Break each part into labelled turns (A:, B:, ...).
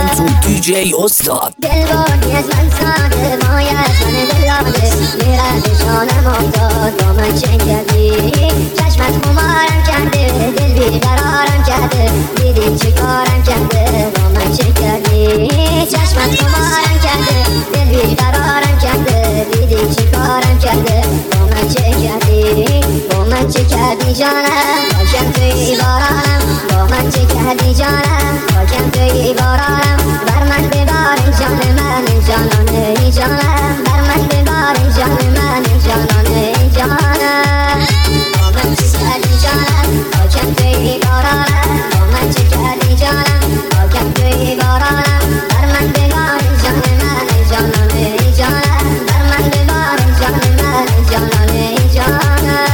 A: تو دیجی استاد
B: دل بردی از من ساده مای از من دلاده میرد شانم افتاد با من چه کردی چشمت خمارم کرده دل بیقرارم کرده دیدی چه کارم کرده با من چه کردی چشمت خمارم کرده دل بیقرارم کرده دیدی چه کارم کرده با من چه کردی با من چه کردی جانم خاکم توی بارانم با من چه کردی جانم خاکم توی بارانم بر من ببار جان من جانانه جانم بر من ببار جان من جانانه جانم با من چه کردی جانم خاکم توی بارانم با من چه کردی جانم خاکم توی بارانم بر من ببار جان من جانانه جانم بر من ببار جان من جانانه جانم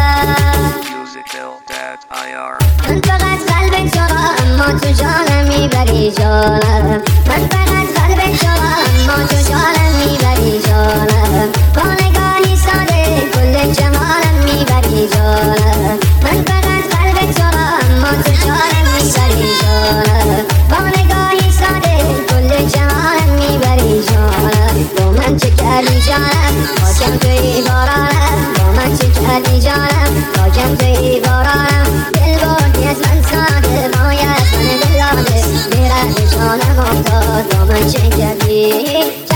B: من فقط قلب تو را اما تو جانم میبری جانم من فقط قلب تو را اما تو جانم میبری جانم با نگاهی ساده کل جمالم میبری جانم من فقط قلب تو را اما تو جانم میبری جانم با نگاهی ساده کل جمالم میبری جانم با من چه کردی جانم خاکم توی بارانم با من چه کردی جانم خاکم توی بارانم دل بردی از من ساده مای از من دلاده میرد جانم افتاد با من چه کردی